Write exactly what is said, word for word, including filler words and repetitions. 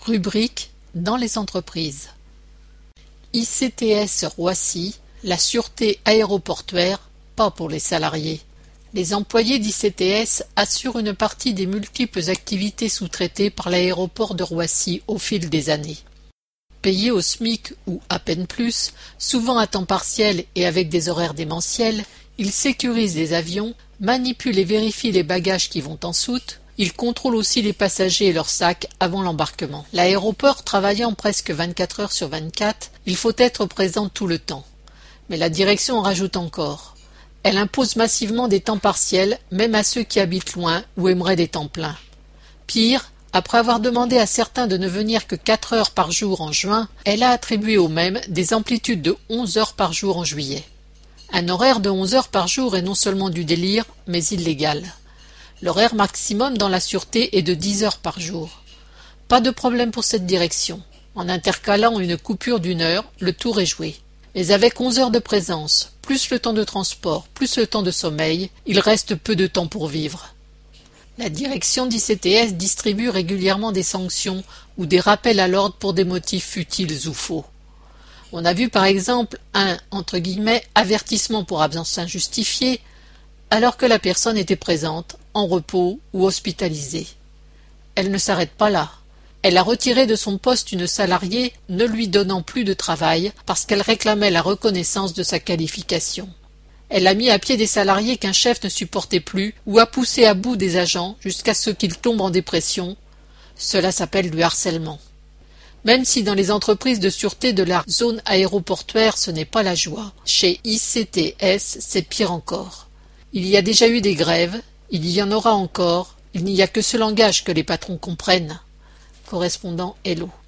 Rubrique dans les entreprises. I C T S Roissy, la sûreté aéroportuaire, pas pour les salariés. Les employés d'I C T S assurent une partie des multiples activités sous-traitées par l'aéroport de Roissy au fil des années. Payés au SMIC ou à peine plus, souvent à temps partiel et avec des horaires démentiels, ils sécurisent les avions, manipulent et vérifient les bagages qui vont en soute. Ils contrôlent aussi les passagers et leurs sacs avant l'embarquement. L'aéroport travaillant presque vingt-quatre heures sur vingt-quatre, il faut être présent tout le temps. Mais la direction en rajoute encore. Elle impose massivement des temps partiels, même à ceux qui habitent loin ou aimeraient des temps pleins. Pire, après avoir demandé à certains de ne venir que quatre heures par jour en juin, elle a attribué aux mêmes des amplitudes de onze heures par jour en juillet. Un horaire de onze heures par jour est non seulement du délire, mais illégal. L'horaire maximum dans la sûreté est de dix heures par jour. Pas de problème pour cette direction. En intercalant une coupure d'une heure, le tour est joué. Mais avec onze heures de présence, plus le temps de transport, plus le temps de sommeil, il reste peu de temps pour vivre. La direction d'I C T S distribue régulièrement des sanctions ou des rappels à l'ordre pour des motifs futiles ou faux. On a vu par exemple un entre guillemets, avertissement pour absence injustifiée, alors que la personne était présente, en repos ou hospitalisée. Elle ne s'arrête pas là. Elle a retiré de son poste une salariée ne lui donnant plus de travail parce qu'elle réclamait la reconnaissance de sa qualification. Elle a mis à pied des salariés qu'un chef ne supportait plus ou a poussé à bout des agents jusqu'à ce qu'ils tombent en dépression. Cela s'appelle du harcèlement. Même si dans les entreprises de sûreté de la zone aéroportuaire ce n'est pas la joie, chez I C T S c'est pire encore. Il y a déjà eu des grèves, il y en aura encore, il n'y a que ce langage que les patrons comprennent. Correspondant Hello.